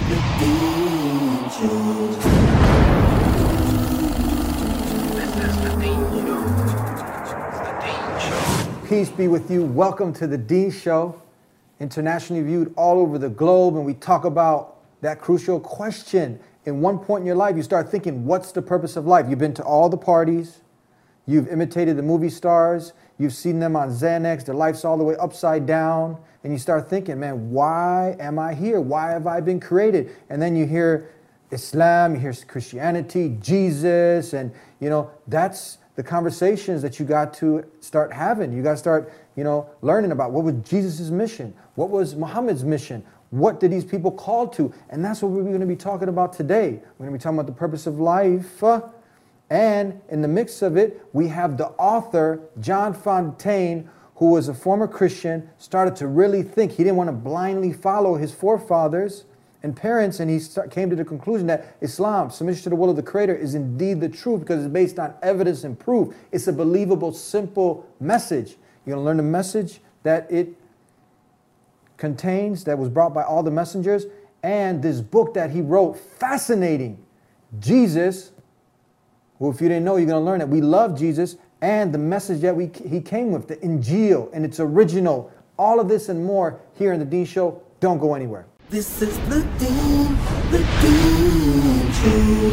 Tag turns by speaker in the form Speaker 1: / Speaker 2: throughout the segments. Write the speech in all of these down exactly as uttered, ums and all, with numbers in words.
Speaker 1: Peace be with you. Welcome to the Dean Show, internationally viewed all over the globe, and we talk about that crucial question. In one point in your life, you start thinking, what's the purpose of life? You've been to all the parties, you've imitated the movie stars, you've seen them on Xanax, their life's all the way upside down, and you start thinking, man, why am I here? Why have I been created? And then you hear Islam, you hear Christianity, Jesus, and you know, that's the conversations that you got to start having. You got to start, you know, learning about what was Jesus' mission? What was Muhammad's mission? What did these people call to? And that's what we're going to be talking about today. We're going to be talking about the purpose of life. Uh, and in the mix of it, we have the author, John Fontaine, who was a former Christian, started to really think. He didn't want to blindly follow his forefathers and parents, and he start, came to the conclusion that Islam, submission to the will of the Creator, is indeed the truth because it's based on evidence and proof. It's a believable, simple message. You're going to learn the message that it contains, that was brought by all the messengers, and this book that he wrote, fascinating. Jesus, who if you didn't know, you're going to learn that we love Jesus, and the message that we he came with, the Injil, and its original. All of this and more here in the Dean Show. Don't go anywhere.
Speaker 2: This is the Dean, the Dean Show.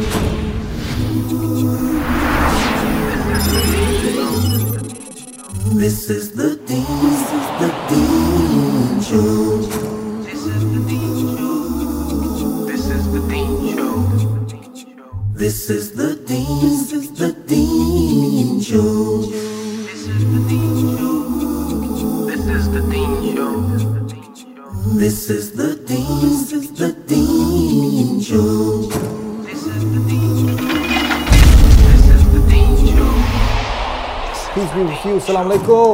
Speaker 2: This is the Dean, the Dean Show.
Speaker 3: This is the Dean Show. This is the Dean Show.
Speaker 2: This is the Dean, the Dean Show.
Speaker 3: This is the Dean Show. This is the Dean Show.
Speaker 2: This is the Dean, the Dean Show.
Speaker 3: This is the Dean Show. This is the Dean Show.
Speaker 1: Peace be with you. Assalamu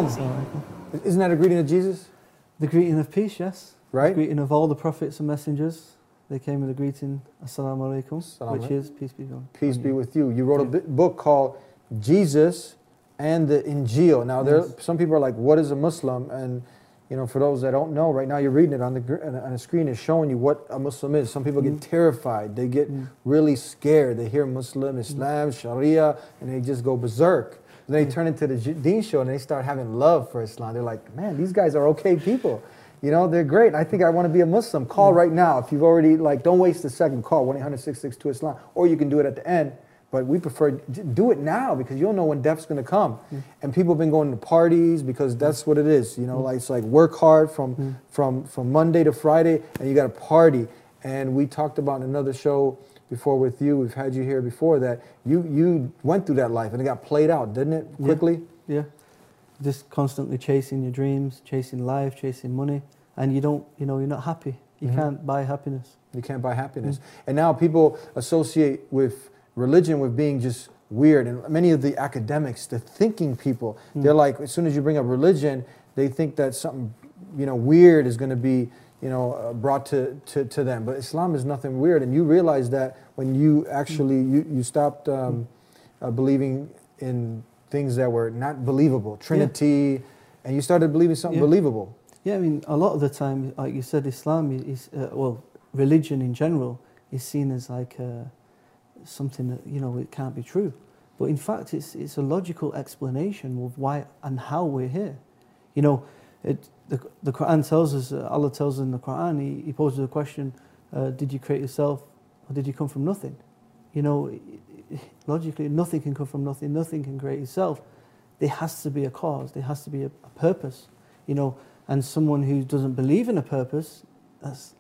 Speaker 1: alaikum. Isn't that a greeting of Jesus?
Speaker 4: The greeting of peace, yes.
Speaker 1: Right.
Speaker 4: The greeting of all the prophets and messengers. They came with the greeting, Assalamu alaikum,
Speaker 1: Assalamu
Speaker 4: which is peace be on.
Speaker 1: Peace be with you. You wrote a bi- book called Jesus and the Injil. Now, there
Speaker 4: Yes.
Speaker 1: some people are like, what is a Muslim? And you know, for those that don't know, right now you're reading it on the gr- on the screen. It's showing you what a Muslim is. Some people get terrified. They get really scared. They hear Muslim, Islam, Sharia, and they just go berserk. Then they turn into the J- Dean Show and they start having love for Islam. They're like, man, these guys are okay people. You know, they're great. I think I want to be a Muslim. Call right now. If you've already, like, don't waste a second. Call one eight hundred six six two Islam. Or you can do it at the end. But we prefer, do it now because you don't know when death's going to come. Mm. And people have been going to parties because that's what it is. You know, mm. like it's like work hard from, mm. from, from Monday to Friday and you got to party. And we talked about in another show before with you, we've had you here before, that you, you went through that life and it got played out, didn't it, quickly?
Speaker 4: Yeah. yeah. Just constantly chasing your dreams, chasing life, chasing money. And you don't, you know, you're not happy. You mm-hmm. can't buy happiness.
Speaker 1: You can't buy happiness. Mm. And now people associate with religion with being just weird, and many of the academics, the thinking people, mm. they're like, as soon as you bring up religion, they think that something, you know, weird is going to be, you know, uh, brought to, to, to them. But Islam is nothing weird, and you realize that when you actually, you, you stopped um, uh, believing in things that were not believable, Trinity, yeah. and you started believing something
Speaker 4: yeah.
Speaker 1: believable.
Speaker 4: Yeah, I mean, a lot of the time, like you said, Islam is, uh, well, religion in general is seen as like uh, something that, you know, it can't be true. But in fact, it's it's a logical explanation of why and how we're here. You know, it, the the Quran tells us, uh, Allah tells us in the Quran, he, he poses the question, uh, did you create yourself or did you come from nothing? You know, it, it, logically, nothing can come from nothing, nothing can create itself. There has to be a cause, there has to be a, a purpose, you know, and someone who doesn't believe in a purpose, that's,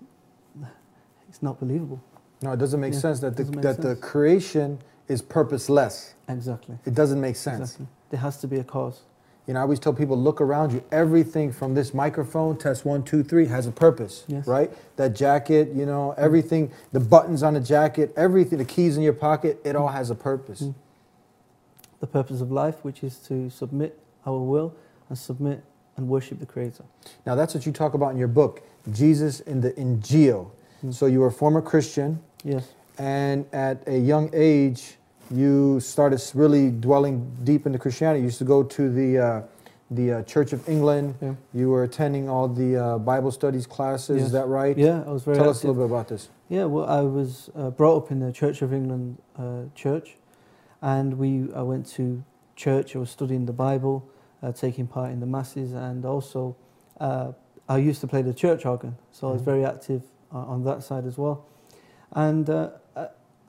Speaker 4: it's not believable.
Speaker 1: No, it doesn't make yeah, sense that the that sense. the creation is purposeless.
Speaker 4: Exactly.
Speaker 1: It doesn't make sense.
Speaker 4: Exactly. There has to be a cause.
Speaker 1: You know, I always tell people, look around you. Everything from this microphone, test one, two, three, has a purpose,
Speaker 4: yes.
Speaker 1: right? That jacket, you know, everything, the buttons on the jacket, everything, the keys in your pocket, it all has a purpose. Mm.
Speaker 4: The purpose of life, which is to submit our will and submit and worship the Creator.
Speaker 1: Now, that's what you talk about in your book, Jesus in the Injil. Mm. So you were a former Christian.
Speaker 4: Yes.
Speaker 1: And at a young age, you started really dwelling deep into Christianity. You used to go to the uh, the uh, Church of England.
Speaker 4: Yeah.
Speaker 1: You were attending all the uh, Bible studies classes.
Speaker 4: Yes.
Speaker 1: Is that right?
Speaker 4: Yeah, I was very
Speaker 1: Tell
Speaker 4: active.
Speaker 1: us a little bit about this.
Speaker 4: Yeah, well, I was uh, brought up in the Church of England uh, church, and we I went to church. I was studying the Bible, uh, taking part in the masses, and also uh, I used to play the church organ, so I was
Speaker 1: Mhm.
Speaker 4: very active uh, on that side as well. And uh, I-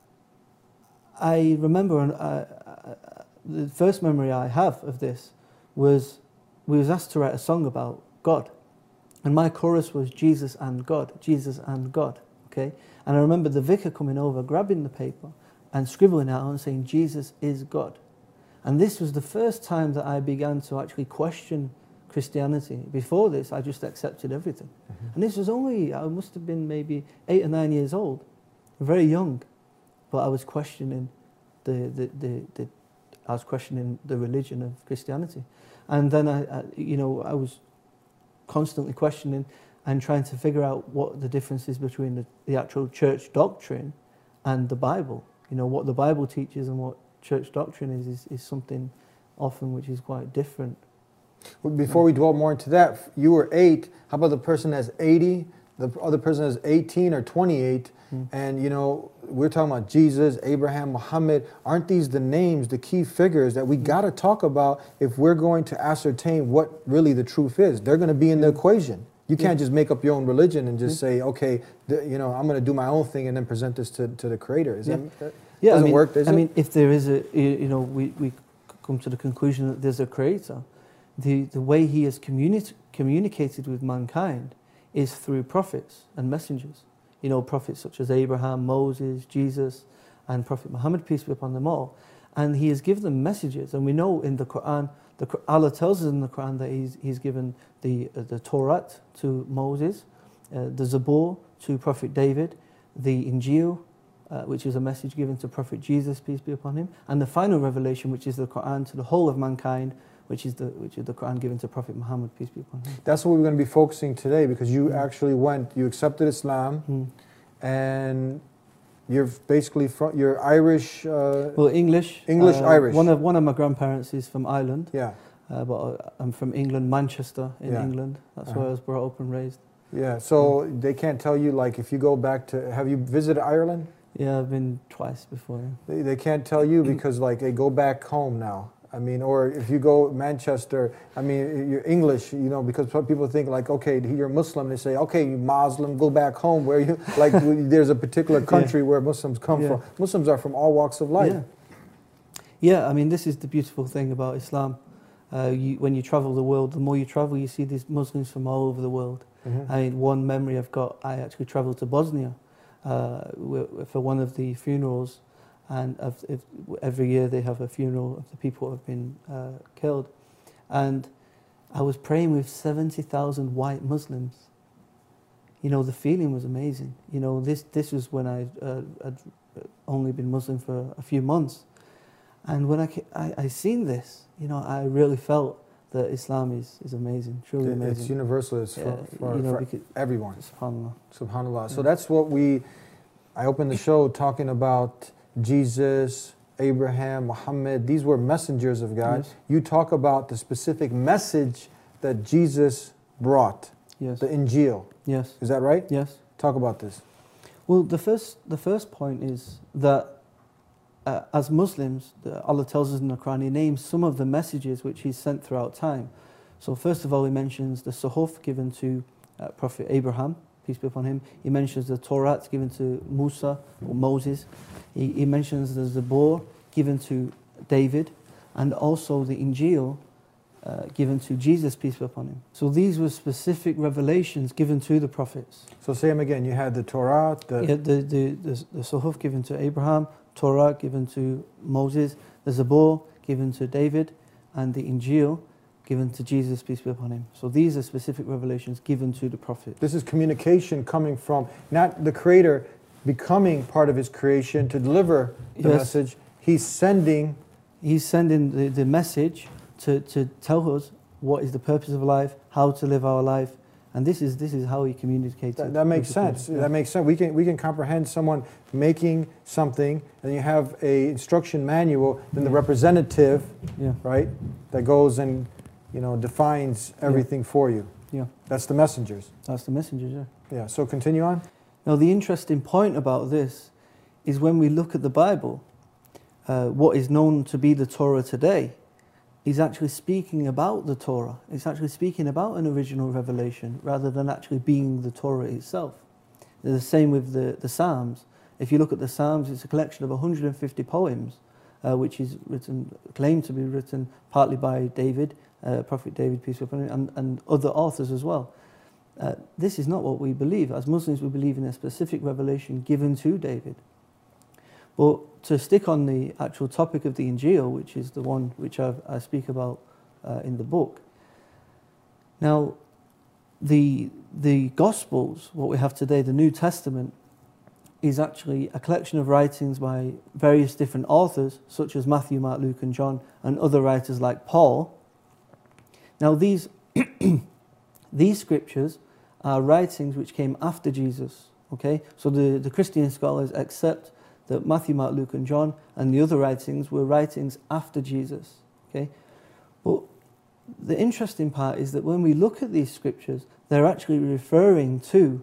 Speaker 4: I remember uh, uh, the first memory I have of this was we was asked to write a song about God, and my chorus was Jesus and God, Jesus and God. Okay, and I remember the vicar coming over, grabbing the paper and scribbling out and saying, Jesus is God. And this was the first time that I began to actually question Christianity. Before this, I just accepted everything.
Speaker 1: Mhm.
Speaker 4: And this was only, I must have been maybe eight or nine years old, very young. But I was questioning the, the, the, the I was questioning the religion of Christianity. And then I, I, you know, I was constantly questioning and trying to figure out what the difference is between the, the actual church doctrine and the Bible. You know, what the Bible teaches and what church doctrine is, is, is something often which is quite different.
Speaker 1: Well, before we dwell more into that, you were eight. How about the person that's eighty? The other person is eighteen or twenty-eight.
Speaker 4: Mm.
Speaker 1: And, you know, we're talking about Jesus, Abraham, Muhammad. Aren't these the names, the key figures that we got to talk about if we're going to ascertain what really the truth is? They're going to be in the equation. You can't
Speaker 4: Yeah.
Speaker 1: just make up your own religion and just
Speaker 4: Yeah.
Speaker 1: say, okay, the, you know, I'm going to do my own thing and then present this to, to the Creator. Is
Speaker 4: Yeah.
Speaker 1: that, that
Speaker 4: Yeah,
Speaker 1: doesn't
Speaker 4: I mean,
Speaker 1: work, does
Speaker 4: I
Speaker 1: it?
Speaker 4: mean, if there is a, you you know, we, we come to the conclusion that there's a creator, the, the way he has communi- communicated with mankind is through prophets and messengers. You know, prophets such as Abraham, Moses, Jesus, and Prophet Muhammad, peace be upon them all. And he has given them messages. And we know in the Quran, the, Qur- Allah tells us in the Quran that he's, he's given the, uh, the Torah to Moses, uh, the Zabur to Prophet David, the Injil, Uh, which is a message given to Prophet Jesus, peace be upon him, and the final revelation, which is the Quran to the whole of mankind, which is the which is the Quran given to Prophet Muhammad, peace be upon him.
Speaker 1: That's what we're going to be focusing today, because you
Speaker 4: Mm.
Speaker 1: actually went, you accepted Islam,
Speaker 4: Mm.
Speaker 1: and you're basically from, you're Irish. Uh,
Speaker 4: Well, English.
Speaker 1: English,
Speaker 4: uh,
Speaker 1: Irish.
Speaker 4: One of one of my grandparents is from Ireland,
Speaker 1: yeah,
Speaker 4: uh, but I- I'm from England, Manchester in
Speaker 1: Yeah.
Speaker 4: England. That's
Speaker 1: Uh-huh.
Speaker 4: where I was brought up and raised.
Speaker 1: yeah. So they can't tell you, like, if you go back to, have you visited Ireland?
Speaker 4: Yeah, I've been twice before. Yeah.
Speaker 1: They, they can't tell you because, like, they go back home now. I mean, or if you go Manchester, I mean, you're English, you know, because some people think, like, okay, you're Muslim. They say, okay, you Muslim, go back home. Where you, like, there's a particular country where Muslims come
Speaker 4: Yeah.
Speaker 1: from. Muslims are from all walks of life.
Speaker 4: Yeah. Yeah, I mean, this is the beautiful thing about Islam. Uh, you, when you travel the world, the more you travel, you see these Muslims from all over the world.
Speaker 1: Mhm.
Speaker 4: I mean, one memory I've got, I actually travelled to Bosnia uh, w- for one of the funerals, and of, if, every year they have a funeral of the people who have been uh, killed. And I was praying with seventy thousand white Muslims. You know, the feeling was amazing. You know, this, this was when I uh, had only been Muslim for a few months. And when I, ca- I, I seen this, you know, I really felt that Islam is, is amazing, truly
Speaker 1: It-
Speaker 4: amazing.
Speaker 1: It's universal. It's for,
Speaker 4: Yeah,
Speaker 1: for,
Speaker 4: you know,
Speaker 1: for
Speaker 4: because-
Speaker 1: everyone.
Speaker 4: SubhanAllah.
Speaker 1: Subhanallah. So
Speaker 4: Yeah.
Speaker 1: that's what we, I opened the show talking about Jesus, Abraham, Muhammad. These were messengers of God.
Speaker 4: Yes.
Speaker 1: You talk about the specific message that Jesus brought,
Speaker 4: Yes.
Speaker 1: the Injil.
Speaker 4: Yes.
Speaker 1: Is that right?
Speaker 4: Yes.
Speaker 1: Talk about this.
Speaker 4: Well, the first the first point is that uh, as Muslims, the, Allah tells us in the Quran, He names some of the messages which He sent throughout time. So first of all, He mentions the Suhuf given to uh, Prophet Abraham, peace be upon him. He mentions the Torah given to Musa or Moses. He, he mentions the Zabur given to David, and also the Injil uh, given to Jesus, peace be upon him. So these were specific revelations given to the prophets.
Speaker 1: So say them again. You had the Torah, the
Speaker 4: Yeah, the, the, the, the Suhuf given to Abraham, Torah given to Moses, the Zabur given to David, and the Injil given to Jesus, peace be upon him. So these are specific revelations given to the prophet.
Speaker 1: This is communication coming from not the Creator becoming part of His creation to deliver the
Speaker 4: Yes.
Speaker 1: message. He's sending.
Speaker 4: He's sending the, the message to, to tell us what is the purpose of life, how to live our life, and this is this is how he communicates.
Speaker 1: That,
Speaker 4: it
Speaker 1: that makes
Speaker 4: with the people.
Speaker 1: sense.
Speaker 4: Yeah.
Speaker 1: That makes sense. We can we can comprehend someone making something, and you have a instruction manual. Then the representative,
Speaker 4: Yeah.
Speaker 1: right, that goes and you know, defines everything for you.
Speaker 4: Yeah,
Speaker 1: That's the messengers.
Speaker 4: that's the messengers, yeah.
Speaker 1: Yeah, so continue on.
Speaker 4: Now, the interesting point about this is when we look at the Bible, uh, what is known to be the Torah today is actually speaking about the Torah. It's actually speaking about an original revelation rather than actually being the Torah itself. The same with the, the Psalms. If you look at the Psalms, it's a collection of one hundred fifty poems, uh, which is written, claimed to be written partly by David, uh, Prophet David, peace be upon him, and, and other authors as well. Uh, this is not what we believe. As Muslims, we believe in a specific revelation given to David. But to stick on the actual topic of the Injil, which is the one which I've, I speak about uh, in the book. Now, the, the Gospels, what we have today, the New Testament, is actually a collection of writings by various different authors, such as Matthew, Mark, Luke, and John, and other writers like Paul. Now, these, these scriptures are writings which came after Jesus. Okay, so the, the Christian scholars accept that Matthew, Mark, Luke, and John, and the other writings were writings after Jesus. Okay, but the interesting part is that when we look at these scriptures, they're actually referring to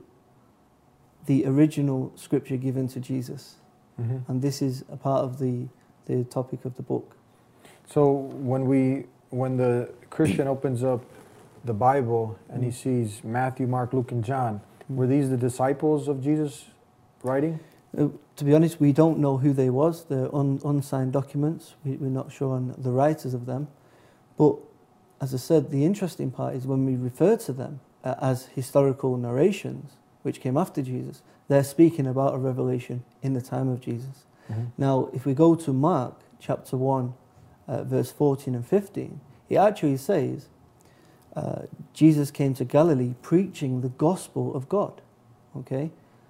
Speaker 4: the original scripture given to Jesus.
Speaker 1: Mm-hmm.
Speaker 4: And this is a part of the, the topic of the book.
Speaker 1: So when we, when the Christian opens up the Bible and he sees Matthew, Mark, Luke, and John, were these the disciples of Jesus writing?
Speaker 4: Uh, to be honest, we don't know who they was. They're un, unsigned documents. We, we're not sure on the writers of them. But as I said, the interesting part is when we refer to them uh, as historical narrations, which came after Jesus, they're speaking about a revelation in the time of Jesus.
Speaker 1: Mm-hmm.
Speaker 4: Now, if we go to Mark chapter one, uh, verse fourteen and fifteen, it actually says, uh, Jesus came to Galilee preaching the gospel of God. Okay?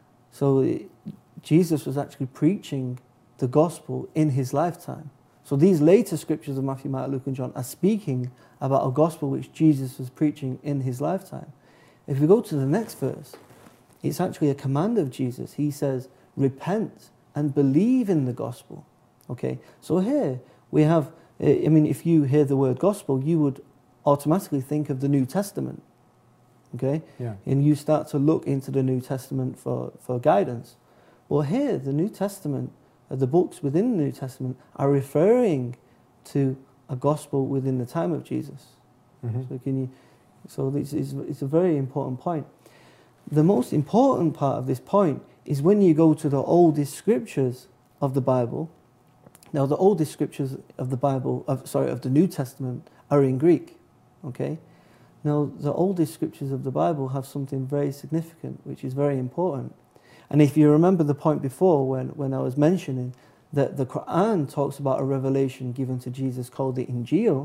Speaker 4: So it, Jesus was actually preaching the gospel in his lifetime. So these later scriptures of Matthew, Mark, Luke, and John are speaking about a gospel which Jesus was preaching in his lifetime. If we go to the next verse, it's actually a command of Jesus. He says, repent and believe in the gospel. Okay, so here we have, I mean, if you hear the word gospel, you would automatically think of the New Testament. Okay,
Speaker 1: yeah.
Speaker 4: And you start to look into the New Testament for, for guidance. Well, here, the New Testament, uh, the books within the New Testament are referring to a gospel within the time of Jesus.
Speaker 1: Mm-hmm.
Speaker 4: So can you, so this is, it's a very important point. The most important part of this point is when you go to the oldest scriptures of the Bible. Now, the oldest scriptures of the Bible, of, sorry, of the New Testament are in Greek. Okay. Now, the oldest scriptures of the Bible have something very significant, which is very important. And if you remember the point before when, when I was mentioning that the Quran talks about a revelation given to Jesus called the Injil,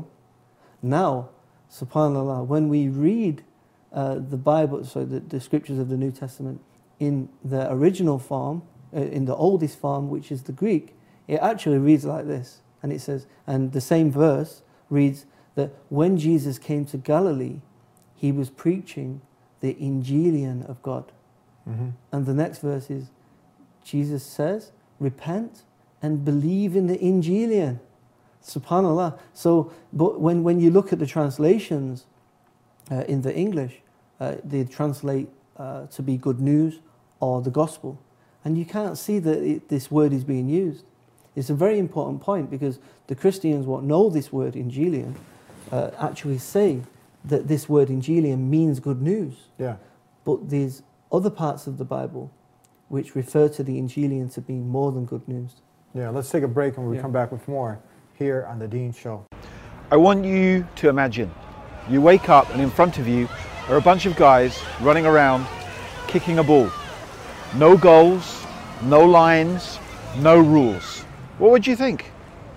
Speaker 4: now, subhanAllah, when we read uh, the Bible, so the, the scriptures of the New Testament in the original form, uh, in the oldest form, which is the Greek, it actually reads like this. And it says, and the same verse reads that when Jesus came to Galilee, he was preaching the Injilian of God.
Speaker 1: Mm-hmm.
Speaker 4: And the next verse is, Jesus says, repent and believe in the Injilian. SubhanAllah. So, but when, when you look at the translations uh, in the English, uh, they translate uh, to be good news or the gospel. And you can't see that it, this word is being used. It's a very important point because the Christians what know this word Injilian uh, actually say that this word Injilian means good news.
Speaker 1: Yeah.
Speaker 4: But there's other parts of the Bible which refer to the Injilian to being more than good news.
Speaker 1: Yeah, let's take a break and we
Speaker 4: Yeah.
Speaker 1: come back with more here on The Dean Show.
Speaker 5: I want you to imagine you wake up and in front of you are a bunch of guys running around kicking a ball. No goals, no lines, no rules. What would you think?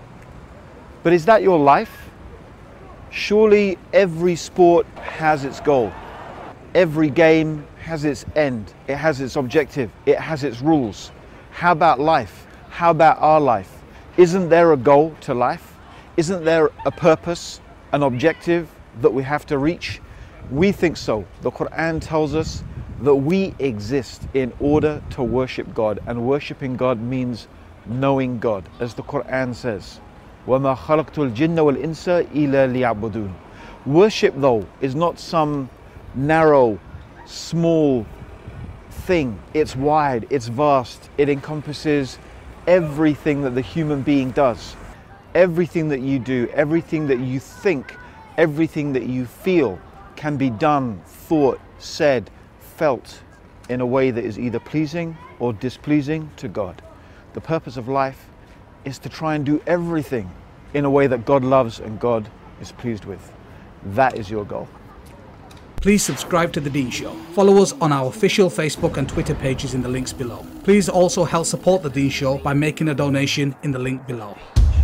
Speaker 5: But is that your life? Surely every sport has its goal. Every game has its end. It has its objective. It has its rules. How about life? How about our life? Isn't there a goal to life? Isn't there a purpose, an objective that we have to reach? We think so. The Quran tells us that we exist in order to worship God, and worshiping God means knowing God, as the Quran says, وَمَا خَلَقْتُ الْجِنَّ وَالْإِنسَ إِلَّا لِيَعْبُدُونَ. Worship, though, is not some narrow, small thing. It's wide, it's vast, it encompasses everything that the human being does. Everything that you do, everything that you think, everything that you feel can be done, thought, said, felt in a way that is either pleasing or displeasing to God. The purpose of life is to try and do everything in a way that God loves and God is pleased with. That is your goal.
Speaker 6: Please subscribe to The Dean Show. Follow us on our official Facebook and Twitter pages in the links below. Please also help support The Dean Show by making a donation in the link below.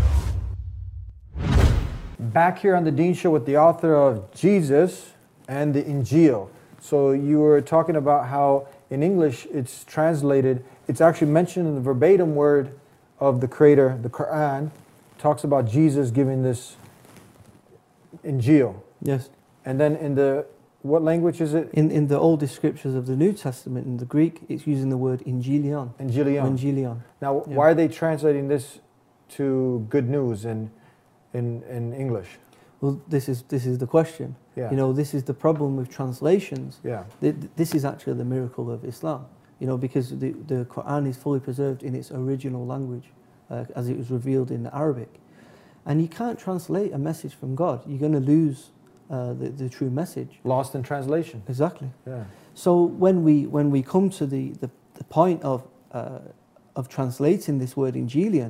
Speaker 1: Back here on the Dean Show with the author of Jesus and the Injil. So you were talking about how in English it's translated, it's actually mentioned in the verbatim word of the creator, the Quran, talks about Jesus giving this Injil.
Speaker 4: Yes.
Speaker 1: And then in the, what language is it?
Speaker 4: In in the oldest scriptures of the New Testament, in the Greek, it's using the word Ingelion.
Speaker 1: Ingelion.
Speaker 4: Ingelion.
Speaker 1: Now,
Speaker 4: Yeah.
Speaker 1: why are they translating this to good news in, in, in English?
Speaker 4: Well, this is this is the question.
Speaker 1: Yeah.
Speaker 4: You know, this is the problem with translations.
Speaker 1: Yeah.
Speaker 4: Th- This is actually the miracle of Islam. You know, because the, the Quran is fully preserved in its original language, uh, as it was revealed in Arabic. And you can't translate a message from God. You're going to lose uh, the, the true message.
Speaker 1: Lost in translation.
Speaker 4: Exactly.
Speaker 1: Yeah.
Speaker 4: So when we when we come to the, the, the point of uh, of translating this word Ingelion,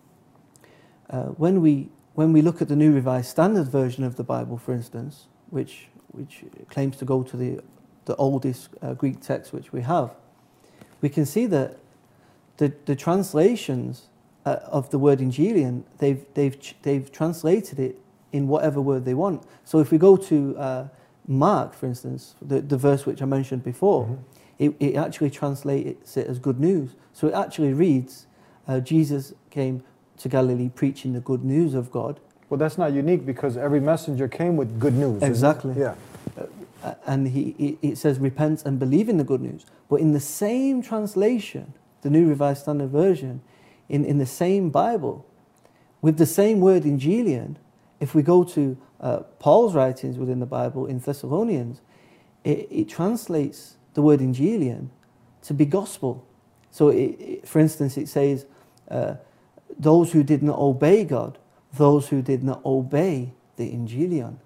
Speaker 4: uh, when we when we look at the New Revised Standard Version of the Bible, for instance, which which claims to go to the the oldest uh, Greek text which we have, we can see that the the translations uh, of the word Ingelion, they've they've ch- they've translated it in whatever word they want. So if we go to uh, Mark, for instance, the, the verse which I mentioned before,
Speaker 1: Mhm.
Speaker 4: it, it actually translates it as good news. So it actually reads, uh, Jesus came to Galilee preaching the good news of God.
Speaker 1: Well, that's not unique because every messenger came with good news. isn't it?
Speaker 4: Exactly.
Speaker 1: Yeah.
Speaker 4: Uh, and he, it, it says, repent and believe in the good news. But in the same translation, the New Revised Standard Version, in, in the same Bible, with the same word Ingelion, if we go to uh, Paul's writings within the Bible in Thessalonians, it, it translates the word Ingelion to be gospel. So, it, it, for instance, it says, uh, those who did not obey God, those who did not obey the Ingelion.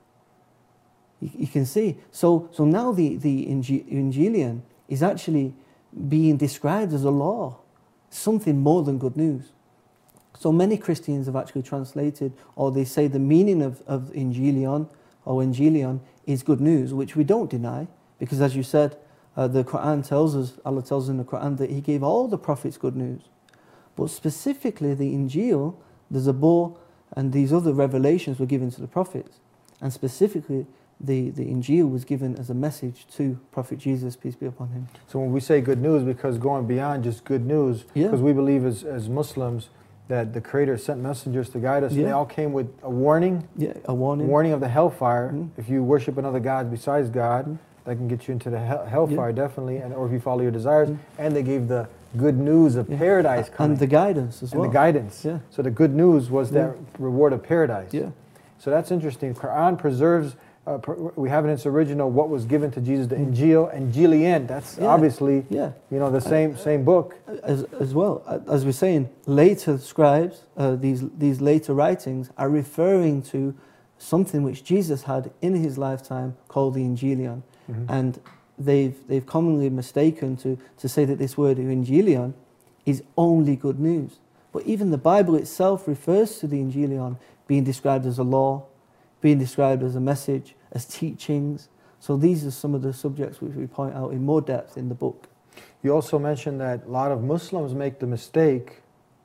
Speaker 4: You, you can see. So, so now the, the Ingelion is actually being described as a law, something more than good news. So many Christians have actually translated, or they say the meaning of, of Ingelion or Ingelion is good news, which we don't deny, because as you said, uh, the Quran tells us, Allah tells us in the Quran that He gave all the prophets good news. But specifically the Injil, the Zabur, and these other revelations were given to the prophets. And specifically, the, the Injil was given as a message to Prophet Jesus, peace be upon him.
Speaker 1: So when we say good news, because going beyond just good news,
Speaker 4: Yeah.
Speaker 1: because we believe as, as Muslims that the Creator sent messengers to guide us, and they
Speaker 4: Yeah.
Speaker 1: all came with a warning,
Speaker 4: Yeah, a warning.
Speaker 1: warning of the hellfire.
Speaker 4: Mhm.
Speaker 1: If you worship another God besides God,
Speaker 4: Mhm.
Speaker 1: that can get you into the hell, hellfire,
Speaker 4: Yeah.
Speaker 1: definitely, and or if you follow your desires.
Speaker 4: Mhm.
Speaker 1: And they gave the good news of
Speaker 4: Yeah.
Speaker 1: paradise coming.
Speaker 4: And the guidance as
Speaker 1: and
Speaker 4: well.
Speaker 1: the guidance.
Speaker 4: Yeah.
Speaker 1: So the good news was
Speaker 4: Yeah.
Speaker 1: that reward of paradise.
Speaker 4: Yeah.
Speaker 1: So that's interesting. Quran preserves, uh, pr- we have in its original what was given to Jesus, the Injil and Ingelion. That's
Speaker 4: Yeah.
Speaker 1: obviously,
Speaker 4: Yeah.
Speaker 1: you know, the same same book.
Speaker 4: As, as well, uh, as we're saying, later scribes, uh, these, these later writings are referring to something which Jesus had in his lifetime called the Ingelion.
Speaker 1: Mhm.
Speaker 4: And they've, they've commonly mistaken to, to say that this word Ingelion is only good news. But even the Bible itself refers to the Ingelion being described as a law, being described as a message, as teachings. So these are some of the subjects which we point out in more depth in the book.
Speaker 1: You also mentioned that a lot of Muslims make the mistake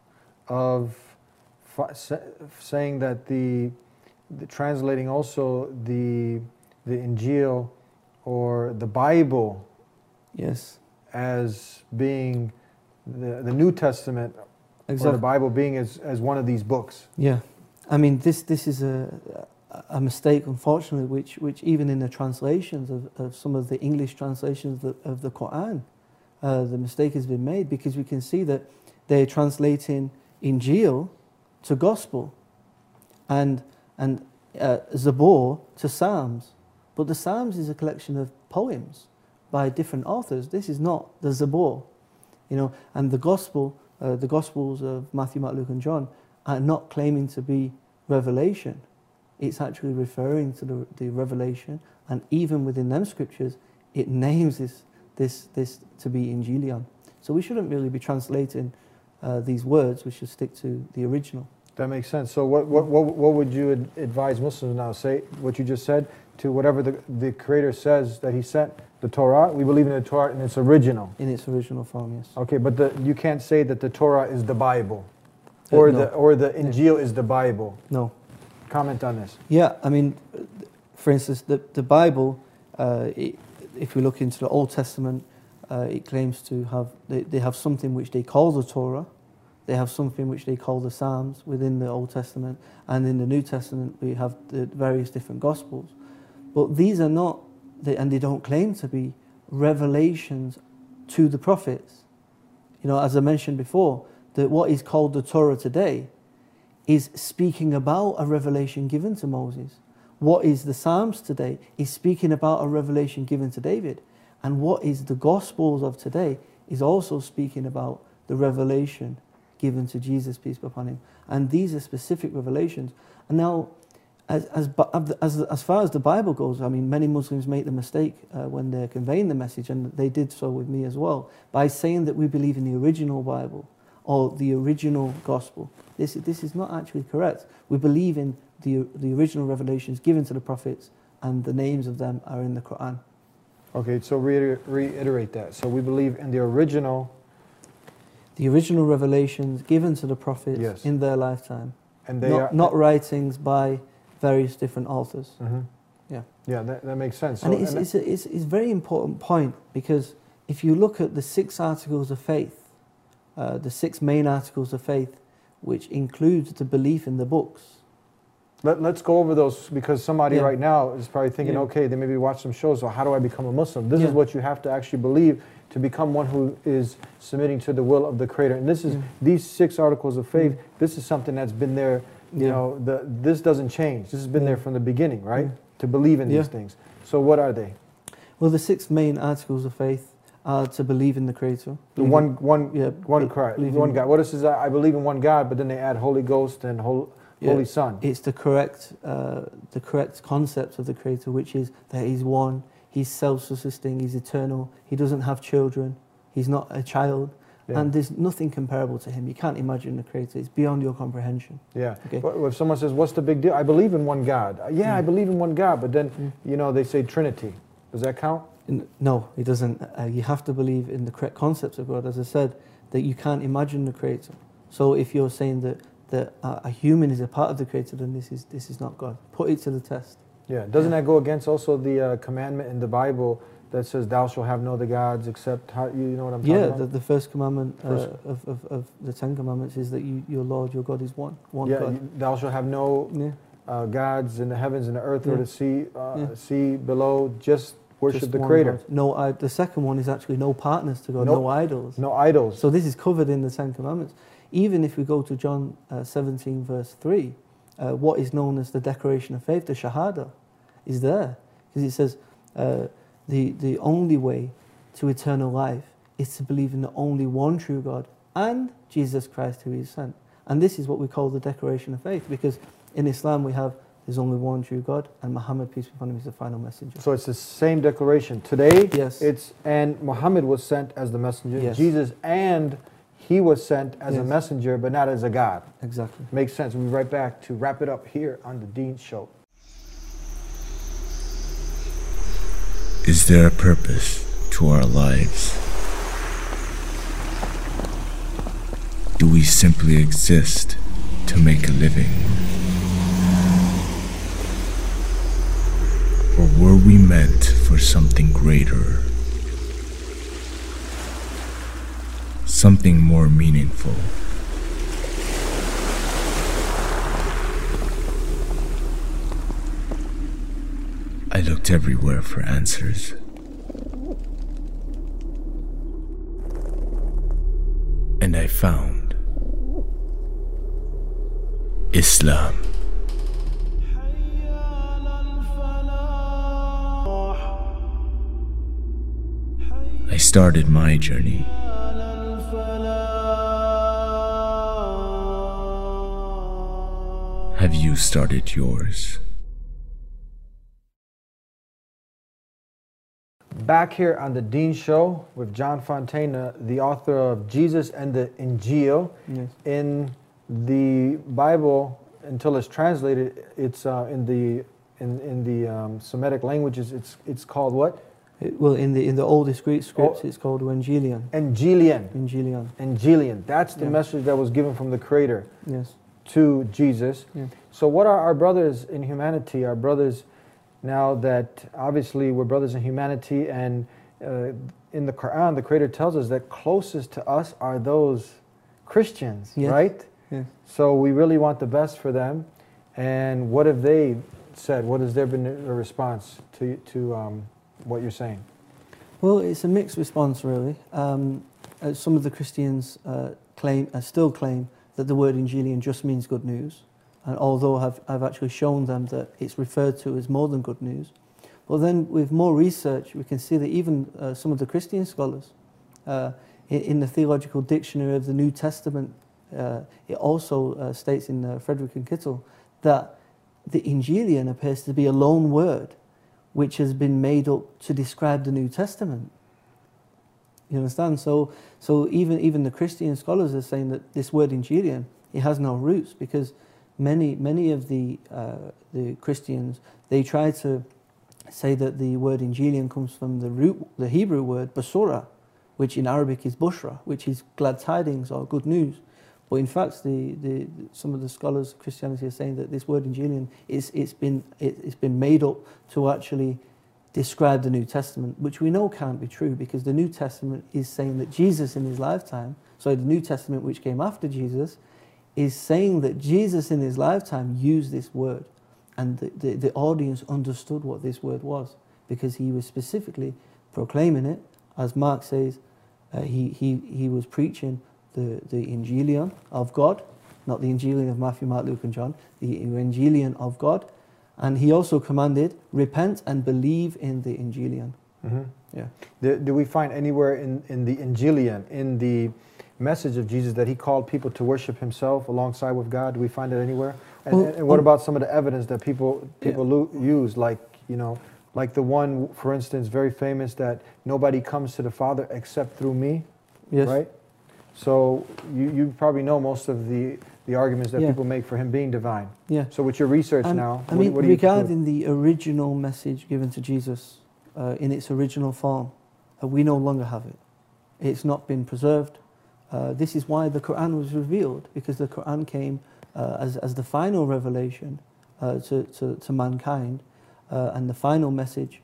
Speaker 1: of fa- sa- saying that the, the translating also the the Injil or the Bible
Speaker 4: Yes,
Speaker 1: as being the, the New Testament or the
Speaker 4: exactly.
Speaker 1: Bible being as, as one of these books.
Speaker 4: Yeah, I mean this this is a a mistake, unfortunately, which which even in the translations of, of some of the English translations of the, of the Quran, uh, the mistake has been made, because we can see that they're translating Injil to gospel, and and uh, Zabur to Psalms, but the Psalms is a collection of poems by different authors. This is not the Zabur, you know. And the Gospel, uh, the Gospels of Matthew, Mark, Luke, and John are not claiming to be revelation. It's actually referring to the, the revelation, and even within them scriptures, it names this this this to be Injilion. So we shouldn't really be translating uh, these words. We should stick to the original.
Speaker 1: That makes sense. So what what what, what would you ad- advise Muslims now? Say what you just said to whatever the, the Creator says that He sent, the Torah. We believe in the Torah in its original.
Speaker 4: In its original form, yes.
Speaker 1: Okay, but the, you can't say that the Torah is the Bible, or
Speaker 4: Uh, no.
Speaker 1: the or the Injil is the Bible.
Speaker 4: No.
Speaker 1: Comment on this.
Speaker 4: Yeah, I mean, for instance, the, the Bible, uh, it, if we look into the Old Testament, uh, it claims to have, they, they have something which they call the Torah, they have something which they call the Psalms within the Old Testament, and in the New Testament we have the various different Gospels. But these are not, they, and they don't claim to be, revelations to the prophets. You know, as I mentioned before, that what is called the Torah today is speaking about a revelation given to Moses. What is the Psalms today is speaking about a revelation given to David. And what is the Gospels of today is also speaking about the revelation given to Jesus, peace be upon him. And these are specific revelations. And now, as, as, as, as far as the Bible goes, I mean, many Muslims make the mistake uh, when they're conveying the message, and they did so with me as well, by saying that we believe in the original Bible or the original Gospel. This, this is not actually correct. We believe in the, the original revelations given to the prophets, and the names of them are in the Quran.
Speaker 1: Okay, so reiter- reiterate that. So we believe in the original.
Speaker 4: The original revelations given to the prophets
Speaker 1: Yes.
Speaker 4: in their lifetime.
Speaker 1: And they
Speaker 4: not,
Speaker 1: are
Speaker 4: not writings by various different authors.
Speaker 1: Mhm.
Speaker 4: Yeah.
Speaker 1: Yeah, that, that makes sense. So,
Speaker 4: And it's,
Speaker 1: and
Speaker 4: it's, a, it's, it's a very important point, because if you look at the six articles of faith, uh, the six main articles of faith, which includes the belief in the books.
Speaker 1: Let, let's go over those, because somebody
Speaker 4: Yeah.
Speaker 1: right now is probably thinking,
Speaker 4: Yeah.
Speaker 1: okay, they maybe watch some shows, so how do I become a Muslim? This
Speaker 4: Yeah.
Speaker 1: is what you have to actually believe to become one who is submitting to the will of the Creator. And this is
Speaker 4: Yeah.
Speaker 1: these six articles of faith,
Speaker 4: Mm.
Speaker 1: this is something that's been there, you
Speaker 4: Yeah.
Speaker 1: know, the, this doesn't change. This has been
Speaker 4: Yeah.
Speaker 1: there from the beginning, right?
Speaker 4: Yeah.
Speaker 1: To believe in
Speaker 4: Yeah.
Speaker 1: these things. So what are they?
Speaker 4: Well, the six main articles of faith are to believe in the Creator.
Speaker 1: The
Speaker 4: believe
Speaker 1: one,
Speaker 4: in-
Speaker 1: one,
Speaker 4: yeah,
Speaker 1: one
Speaker 4: be-
Speaker 1: Christ,
Speaker 4: believe
Speaker 1: one
Speaker 4: in-
Speaker 1: God. What is this? I believe in one God, but then they add Holy Ghost and Hol-
Speaker 4: Yeah.
Speaker 1: Holy Son.
Speaker 4: It's the correct, uh, the correct concept of the Creator, which is that He's one, He's self-subsisting, He's eternal, He doesn't have children, He's not a child,
Speaker 1: Yeah.
Speaker 4: and there's nothing comparable to Him. You can't imagine the Creator. It's beyond your comprehension.
Speaker 1: Yeah.
Speaker 4: Okay.
Speaker 1: But if someone says, "What's the big deal?" I believe in one God. Uh, Yeah, I
Speaker 4: Mm.
Speaker 1: believe in one God, but then
Speaker 4: Mm.
Speaker 1: you know they say Trinity. Does that count?
Speaker 4: N- No, it doesn't. Uh, you have to believe in the correct concepts of God. As I said, that you can't imagine the Creator. So if you're saying that, that a a human is a part of the Creator, then this is this is not God. Put it to the test.
Speaker 1: Yeah. Doesn't
Speaker 4: Yeah.
Speaker 1: that go against also the uh, commandment in the Bible that says, "Thou shalt have no other gods except"? How, you know what I'm talking
Speaker 4: Yeah,
Speaker 1: about?
Speaker 4: the, the first commandment uh,
Speaker 1: First-
Speaker 4: of, of, of the Ten Commandments is that you, your Lord, your God is one. One
Speaker 1: yeah.
Speaker 4: God.
Speaker 1: you- Thou shalt have no
Speaker 4: Yeah.
Speaker 1: uh, gods in the heavens and the earth or
Speaker 4: Yeah.
Speaker 1: the sea, uh,
Speaker 4: Yeah.
Speaker 1: sea below. Just worship
Speaker 4: Just
Speaker 1: the
Speaker 4: one
Speaker 1: Creator.
Speaker 4: God. No, I, the second one is actually no partners to God,
Speaker 1: No-
Speaker 4: no, idols.
Speaker 1: No idols.
Speaker 4: So this is covered in the Ten Commandments. Even if we go to John uh, seventeen, verse three, uh, what is known as the Declaration of Faith, the Shahada, is there. Because it says, uh, the, the only way to eternal life is to believe in the only one true God and Jesus Christ who He sent. And this is what we call the Declaration of Faith, because in Islam we have, there's only one true God, and Muhammad, peace be upon him, is the final messenger.
Speaker 1: So it's the same declaration today.
Speaker 4: Yes.
Speaker 1: It's and Muhammad was sent as the messenger.
Speaker 4: Yes.
Speaker 1: Jesus and he was sent as a
Speaker 4: Yes.
Speaker 1: messenger, but not as a God.
Speaker 4: Exactly.
Speaker 1: Makes sense. We'll be right back to wrap it up here on the Dean Show.
Speaker 7: Is there a purpose to our lives? Do we simply exist to make a living? Or were we meant for something greater? Something more meaningful? I looked everywhere for answers. And I found Islam. I started my journey. Have you started yours?
Speaker 1: Back here on the Dean Show with John Fontana, the author of Jesus and the Injil.
Speaker 4: Yes.
Speaker 1: In the Bible, until it's translated, it's uh, in the in in the um, Semitic languages. It's it's called what?
Speaker 4: It, well, in the in the oldest Greek scripts,
Speaker 1: Oh.
Speaker 4: it's called Evangelion.
Speaker 1: Angelian.
Speaker 4: Evangelion.
Speaker 1: Angelian. That's the
Speaker 4: Yeah.
Speaker 1: message that was given from the Creator
Speaker 4: Yes.
Speaker 1: to Jesus.
Speaker 4: Yeah.
Speaker 1: So what are our brothers in humanity, our brothers now that obviously we're brothers in humanity, and uh, in the Quran the Creator tells us that closest to us are those Christians,
Speaker 4: Yes.
Speaker 1: right?
Speaker 4: Yes.
Speaker 1: So we really want the best for them. And what have they said? What has there been a response to, to um, what you're saying?
Speaker 4: Well, it's a mixed response, really. Um, uh, some of the Christians uh, claim, uh, still claim, that the word Evangelion just means good news. And although I've, I've actually shown them that it's referred to as more than good news. But then with more research, we can see that even uh, some of the Christian scholars, uh, in, in the Theological Dictionary of the New Testament, uh, it also uh, states in uh, Frederick and Kittel that the Evangelion appears to be a lone word which has been made up to describe the New Testament. You understand? So, so even even the Christian scholars are saying that this word Evangelion, it has no roots, because many many of the uh, the Christians, they try to say that the word Evangelion comes from the root, the Hebrew word basura, which in Arabic is bushra, which is glad tidings or good news. But in fact, the, the some of the scholars of Christianity are saying that this word Evangelion is it's been it, it's been made up to actually describe the New Testament, which we know can't be true, because the New Testament is saying that Jesus in his lifetime, sorry, the New Testament which came after Jesus, is saying that Jesus in his lifetime used this word, and the, the, the audience understood what this word was, because he was specifically proclaiming it. As Mark says, uh, he, he, he was preaching the, the Evangelion of God, not the Evangelion of Matthew, Mark, Luke and John, the Evangelion of God. And he also commanded, repent and believe in the Evangelion.
Speaker 1: Mm-hmm.
Speaker 4: Yeah.
Speaker 1: Do, do we find anywhere in, in the Evangelion, in the message of Jesus, that he called people to worship himself alongside with God? Do we find it anywhere? And,
Speaker 4: Well,
Speaker 1: and what
Speaker 4: um,
Speaker 1: about some of the evidence that people people
Speaker 4: Yeah.
Speaker 1: lo- use, like, you know, like the one, for instance, very famous, that nobody comes to the Father except through me,
Speaker 4: Yes.
Speaker 1: right? So you, you probably know most of the, the arguments that
Speaker 4: Yeah.
Speaker 1: people make for him being divine.
Speaker 4: Yeah.
Speaker 1: So with your research
Speaker 4: And,
Speaker 1: now,
Speaker 4: I
Speaker 1: what,
Speaker 4: mean,
Speaker 1: what do you conclude?
Speaker 4: regarding the original message given to Jesus uh, in its original form, uh, we no longer have it. It's not been preserved. Uh, this is why the Quran was revealed, because the Quran came uh, as, as the final revelation uh, to, to, to mankind uh, and the final message.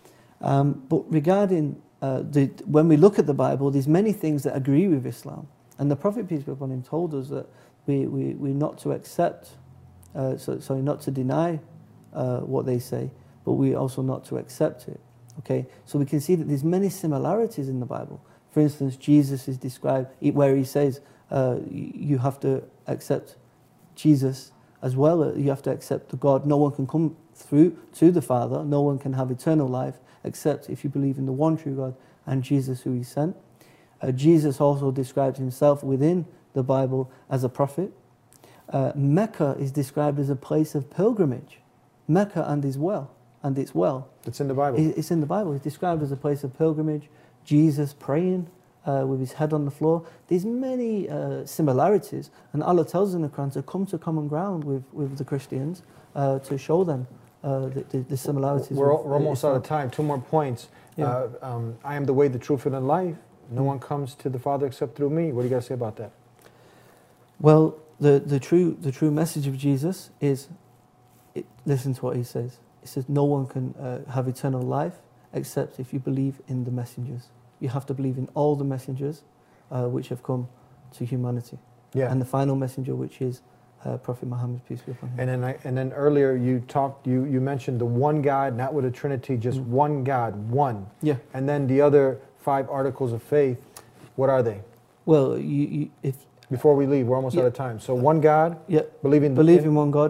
Speaker 4: Um, but regarding uh, the, when we look at the Bible, there's many things that agree with Islam. And the Prophet, peace be upon him, told us that we, we, we're not to accept, uh, so, sorry, not to deny uh, what they say, but we also not to accept it. Okay, so we can see that there's many similarities in the Bible. For instance, Jesus is described where he says uh, you have to accept Jesus as well. You have to accept the God. No one can come through to the Father. No one can have eternal life except if you believe in the one true God and Jesus who he sent. Uh, Jesus also describes himself within the Bible as a prophet. Uh, Mecca is described as a place of pilgrimage. Mecca and his well, and its well.
Speaker 1: It's in the Bible.
Speaker 4: It's in the Bible. It's described as a place of pilgrimage. Jesus praying uh, with his head on the floor. There's many uh, similarities, and Allah tells us in the Quran to come to common ground with, with the Christians uh, to show them uh, the, the, the similarities.
Speaker 1: We're,
Speaker 4: with,
Speaker 1: we're almost
Speaker 4: Islam.
Speaker 1: out of time. Two more points.
Speaker 4: Yeah.
Speaker 1: Uh, um, I am the way, the truth, and the life. No one comes to the Father except through me. What do you guys say about that?
Speaker 4: Well, the, the true the true message of Jesus is, it, listen to what he says. He says, no one can uh, have eternal life except if you believe in the messengers. You have to believe in all the messengers uh, which have come to humanity.
Speaker 1: Yeah.
Speaker 4: And the final messenger, which is uh, Prophet Muhammad, peace be upon him.
Speaker 1: And then, I, and then earlier you talked, you, you mentioned the one God, not with a Trinity, just
Speaker 4: Mm.
Speaker 1: one God, one.
Speaker 4: Yeah.
Speaker 1: And then the other five articles of faith, what are they?
Speaker 4: Well, you, you, if
Speaker 1: Before we leave, we're almost
Speaker 4: Yeah.
Speaker 1: out of time. So one God,
Speaker 4: yeah,
Speaker 1: believing
Speaker 4: believe in one God,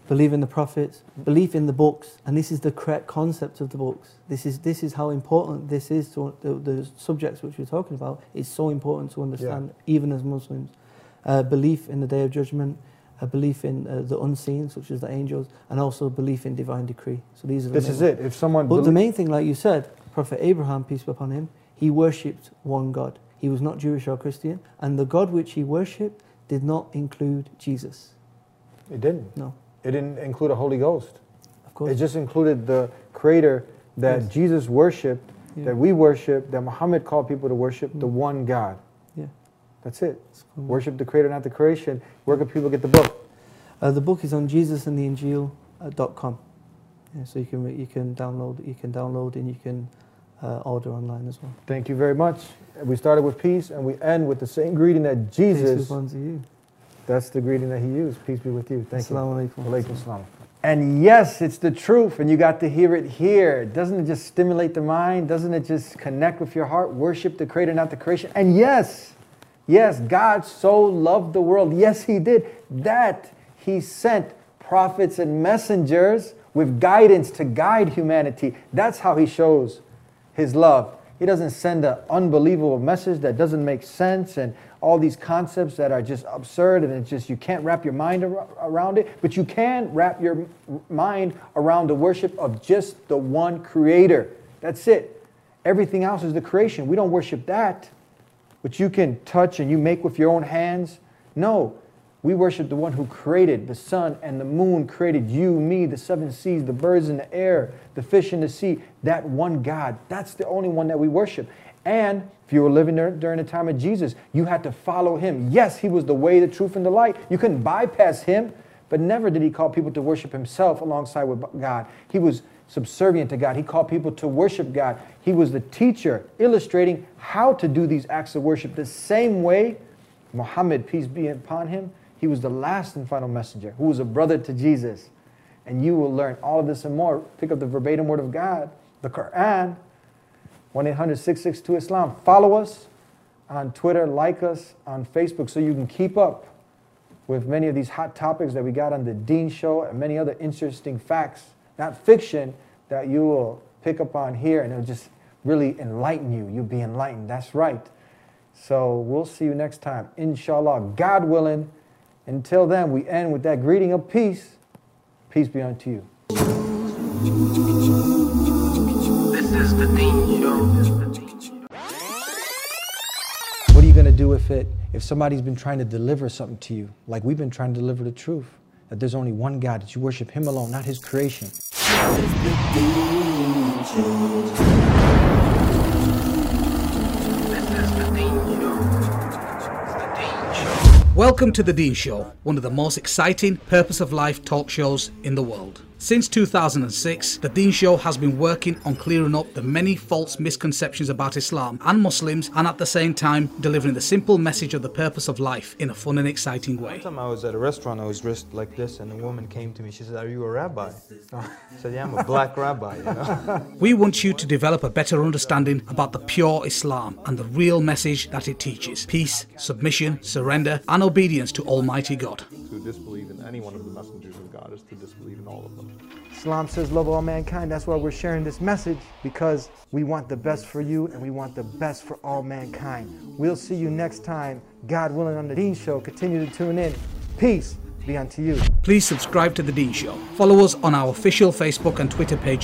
Speaker 4: believe in the prophets, belief in the books, and this is the correct concept of the books. This is this is how important this is to the, the subjects which we're talking about. It's so important to understand, yeah. even as Muslims. Uh, belief in the Day of Judgment, a belief in uh, the unseen, such as the angels, and also belief in divine decree. So these are the
Speaker 1: this is it. If someone,
Speaker 4: but the main thing, like you said, Prophet Abraham, peace be upon him, he worshipped one God. He was not Jewish or Christian, and the God which he worshipped did not include Jesus.
Speaker 1: It didn't.
Speaker 4: No.
Speaker 1: It didn't include a Holy Ghost.
Speaker 4: Of course.
Speaker 1: It just included the Creator that
Speaker 4: Yes.
Speaker 1: Jesus worshipped,
Speaker 4: Yeah.
Speaker 1: that we worship, that Muhammad called people to worship, the one God.
Speaker 4: Yeah.
Speaker 1: That's it.
Speaker 4: cool.
Speaker 1: Worship the Creator, not the creation. Where can people get the book?
Speaker 4: Uh, the book is on jesus and the injil dot com. Yeah, so you can re- you can download you can download and you can uh, order online as well.
Speaker 1: Thank you very much. We started with peace, and we end with the same greeting that
Speaker 4: Peace
Speaker 1: Jesus.
Speaker 4: be upon you.
Speaker 1: That's the greeting that he used. Peace be with you. Thank you.
Speaker 4: Assalamu alaikum.
Speaker 1: Alaikum salam. And yes, it's the truth, and you got to hear it here. Doesn't it just stimulate the mind? Doesn't it just connect with your heart? Worship the Creator, not the creation. And yes, yes, God so loved the world. Yes, he did. That he sent prophets and messengers with guidance to guide humanity. That's how he shows his love. He doesn't send an unbelievable message that doesn't make sense and all these concepts that are just absurd and it's just you can't wrap your mind ar- around it. But you can wrap your m- mind around the worship of just the one Creator. That's it. Everything else is the creation. We don't worship that, which you can touch and you make with your own hands. No. We worship the one who created the sun and the moon, created you, me, the seven seas, the birds in the air, the fish in the sea. That one God, that's the only one that we worship. And if you were living there during the time of Jesus, you had to follow him. Yes, he was the way, the truth, and the light. You couldn't bypass him, but never did he call people to worship himself alongside with God. He was subservient to God. He called people to worship God. He was the teacher, illustrating how to do these acts of worship the same way Muhammad, peace be upon him, he was the last and final messenger who was a brother to Jesus. And you will learn all of this and more. Pick up the verbatim word of God, the Quran, one eight hundred six six two Islam. Follow us on Twitter, like us on Facebook so you can keep up with many of these hot topics that we got on the Dean Show and many other interesting facts, not fiction, that you will pick up on here and it'll just really enlighten you. You'll be enlightened. That's right. So we'll see you next time, inshallah, God willing. Until then, we end with that greeting of peace. Peace be unto you.
Speaker 3: This is the Dean Show.
Speaker 1: What are you going to do with it if somebody's been trying to deliver something to you? Like we've been trying to deliver the truth. That there's only one God, that you worship him alone, not his creation.
Speaker 6: Welcome to The Dean Show, one of the most exciting purpose of life talk shows in the world. Since two thousand six, The Dean Show has been working on clearing up the many false misconceptions about Islam and Muslims, and at the same time delivering the simple message of the purpose of life in a fun and exciting way.
Speaker 8: One time I was at a restaurant, I was dressed like this, and a woman came to me. She said, "Are you a rabbi?" I said, "Yeah, I'm a black rabbi." You know.
Speaker 6: We want you to develop a better understanding about the pure Islam and the real message that it teaches: peace, submission, surrender, and obedience to Almighty God.
Speaker 9: To disbelieve in any one of the messengers of God is to disbelieve in all of them.
Speaker 1: Islam says love all mankind. That's why we're sharing this message, because we want the best for you and we want the best for all mankind. We'll see you next time, God willing, on The Dean Show. Continue to tune in. Peace be unto you.
Speaker 6: Please subscribe to The Dean Show. Follow us on our official Facebook and Twitter pages